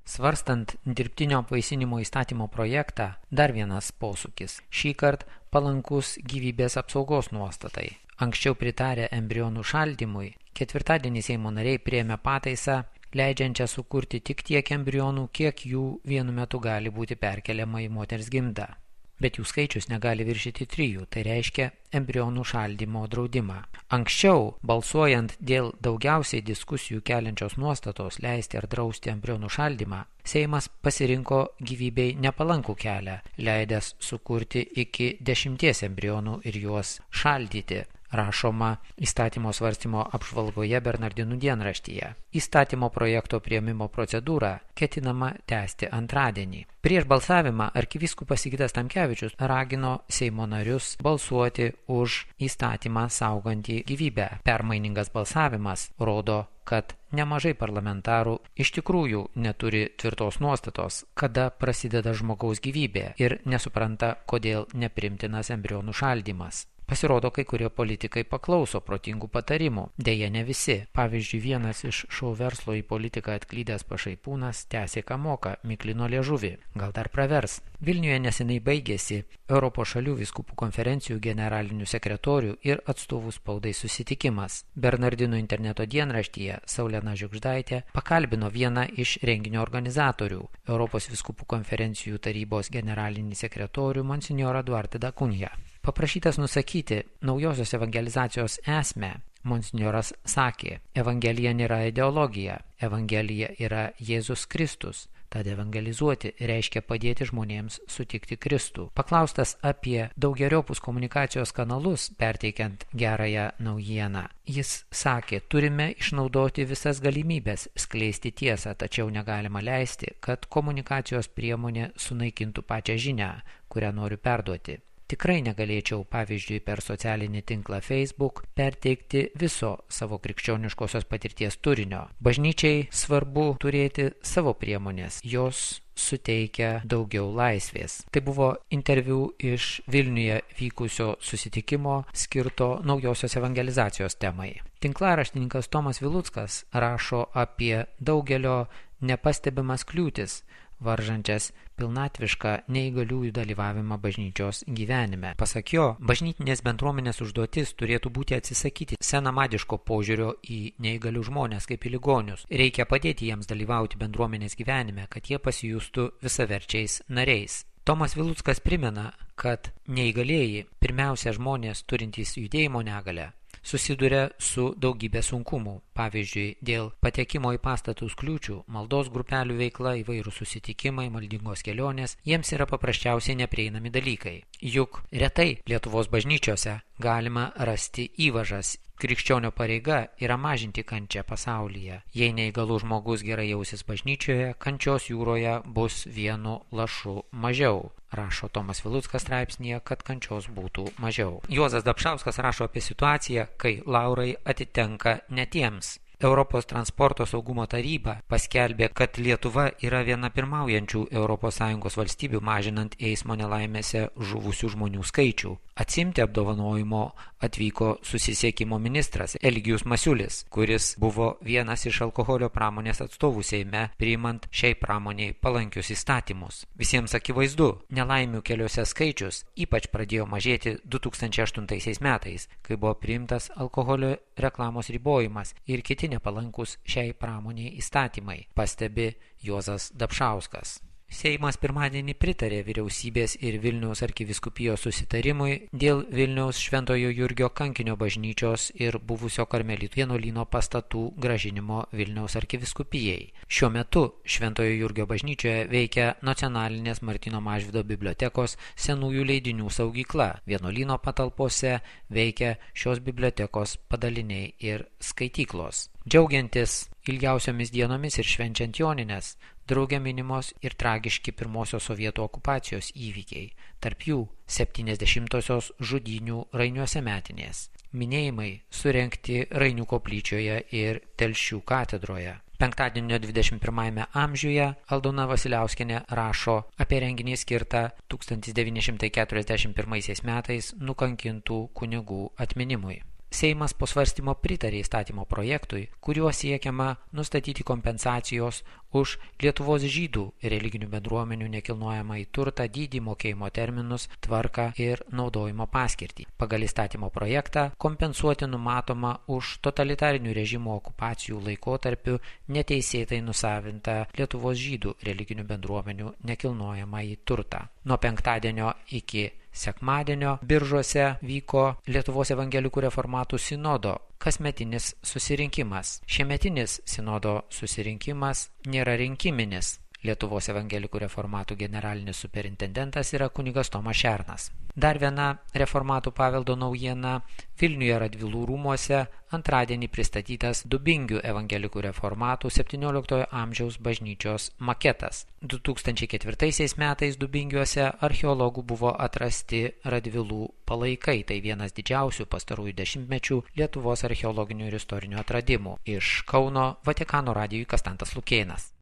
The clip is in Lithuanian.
Svarstant dirbtinio apvaisinimo įstatymo projektą, dar vienas posūkis. Šįkart palankus gyvybės apsaugos nuostatai. Anksčiau pritarę embrionų šaldymui, ketvirtadienį Seimo nariai priėmė pataisą, leidžiančią sukurti tik tiek embrionų, kiek jų vienu metu gali būti perkeliama į moters gimdą. Bet jų skaičius negali viršyti 3, tai reiškia embrionų šaldymo draudimą. Anksčiau, balsuojant dėl daugiausiai diskusijų keliančios nuostatos leisti ar drausti embrionų šaldymą, Seimas pasirinko gyvybei nepalankų kelią, leidęs sukurti iki 10 embrionų ir juos šaldyti, rašoma įstatymo svarstymo apžvalgoje Bernardinų dienraštyje. Įstatymo projekto priėmimo procedūrą ketinama tęsti antradienį. Prieš balsavimą arkivyskupas Sigitas Tamkevičius ragino Seimo narius balsuoti už įstatymą saugantį gyvybę. Permainingas balsavimas rodo, kad nemažai parlamentarų iš tikrųjų neturi tvirtos nuostatos, kada prasideda žmogaus gyvybė ir nesupranta, kodėl neprimtinas embrionų šaldymas. Pasirodo, kai kurie politikai paklauso protingų patarimų. Deja, ne visi. Pavyzdžiui, vienas iš šou verslo į politiką atklydęs pašaipūnas tęsė ką moka, miklino liežuvį. Gal dar pravers. Vilniuje neseniai baigėsi Europos šalių vyskupų konferencijų generalinių sekretorių ir atstovų spaudai susitikimas. Bernardinų interneto dienraštyje Saulena Žiugždaitė pakalbino vieną iš renginio organizatorių, Europos vyskupų konferencijų tarybos generalinį sekretorių monsinjorą Duarte da Cunha. Paprašytas nusakyti naujosios evangelizacijos esmę, monsinjoras sakė, Evangelija nėra ideologija, Evangelija yra Jėzus Kristus, tad evangelizuoti reiškia padėti žmonėms sutikti Kristų. Paklaustas apie daugeriopus komunikacijos kanalus, perteikiant gerąją naujieną, jis sakė, turime išnaudoti visas galimybės skleisti tiesą, tačiau negalima leisti, kad komunikacijos priemonė sunaikintų pačią žinią, kurią noriu perduoti. Tikrai negalėčiau, pavyzdžiui, per socialinį tinklą Facebook perteikti viso savo krikščioniškosios patirties turinio. Bažnyčiai svarbu turėti savo priemonės, jos suteikia daugiau laisvės. Tai buvo interviu iš Vilniuje vykusio susitikimo skirto naujosios evangelizacijos temai. Tinklaraštininkas Tomas Viluckas rašo apie daugelio nepastebimas kliūtis, varžančias pilnatvišką neįgaliųjų dalyvavimą bažnyčios gyvenime. Pasak jo, bažnytinės bendruomenės užduotis turėtų būti atsisakyti senamadiško požiūrio į neįgalių žmonės kaip į ligonius. Reikia padėti jiems dalyvauti bendruomenės gyvenime, kad jie pasijustų visaverčiais nariais. Tomas Viluckas primena, kad neįgalieji, pirmiausia žmonės turintys judėjimo negalią, susiduria su daugybė sunkumų, pavyzdžiui, dėl patekimo į pastatus kliūčių, maldos grupelių veikla, įvairūs susitikimai, maldingos kelionės, jiems yra paprasčiausiai neprieinami dalykai. Juk retai Lietuvos bažnyčiose galima rasti įvažas. Krikščionio pareiga yra mažinti kančią pasaulyje. Jei neįgalus žmogus gerai jausis bažnyčioje, kančios jūroje bus vienu lašu mažiau. Rašo Tomas Viluckas straipsnėje, kad kančios būtų mažiau. Juozas Dapšauskas rašo apie situaciją, kai laurai atitenka ne tiems. Europos transporto saugumo taryba paskelbė, kad Lietuva yra viena pirmaujančių ES valstybių mažinant eismo nelaimėse žuvusių žmonių skaičių. Atsimti apdovanojimo atvyko susisiekimo ministras Eligijus Masiulis, kuris buvo vienas iš alkoholio pramonės atstovų Seime, priimant šiai pramoniai palankius įstatymus. Visiems akivaizdu, nelaimių keliuose skaičius ypač pradėjo mažėti 2008 metais, kai buvo priimtas alkoholio reklamos ribojimas ir kiti nepalankus šiai pramoniai įstatymai, pastebi Juozas Dapšauskas. Seimas pirmadienį pritarė vyriausybės ir Vilniaus arkivyskupijos susitarimui dėl Vilniaus Šventojo Jurgio kankinio bažnyčios ir buvusio Karmelitų vienuolyno pastatų grąžinimo Vilniaus arkivyskupijai. Šiuo metu Šventojo Jurgio bažnyčioje veikia nacionalinės Martyno Mažvydo bibliotekos senųjų leidinių saugykla. Vienuolyno patalpose veikia šios bibliotekos padaliniai ir skaityklos. Džiaugiantis ilgiausiomis dienomis ir švenčiant Jonines, drauge minimos ir tragiški pirmosios sovietų okupacijos įvykiai, tarp jų 70-osios žudynių Rainiuose metinės. Minėjimai surengti Rainių koplyčioje ir Telšių katedroje. Penktadienio 21 amžiuje Aldona Vasiliauskienė rašo apie renginį skirtą 1941 metais nukankintų kunigų atminimui. Seimas po svarstymo pritarė įstatymo projektui, kuriuo siekiama nustatyti kompensacijos už Lietuvos žydų religinių bendruomenių nekilnojamąjį turtą, dydį, mokėjimo terminus, tvarką ir naudojimo paskirtį. Pagal įstatymo projektą kompensuoti numatoma už totalitarinių režimų okupacijų laikotarpiu neteisėtai nusavintą Lietuvos žydų religinių bendruomenių nekilnojamąjį turtą. Nuo penktadienio iki sekmadienio Biržuose vyko Lietuvos evangelikų reformatų sinodo kasmetinis susirinkimas. Šiemetinis sinodo susirinkimas nėra rinkiminis. Lietuvos evangelikų reformatų generalinis superintendentas yra kunigas Tomas Šernas. Dar viena reformatų paveldo naujiena: Vilniuje Radvilų rūmuose antradienį pristatytas Dubingių evangelikų reformatų 17 amžiaus bažnyčios maketas. 2004 metais Dubingiuose archeologų buvo atrasti Radvilų palaikai. Tai vienas didžiausių pastarųjų dešimtmečių Lietuvos archeologinių ir istorinių atradimų. Iš Kauno Vatikano radijui Kastantas Lukėnas.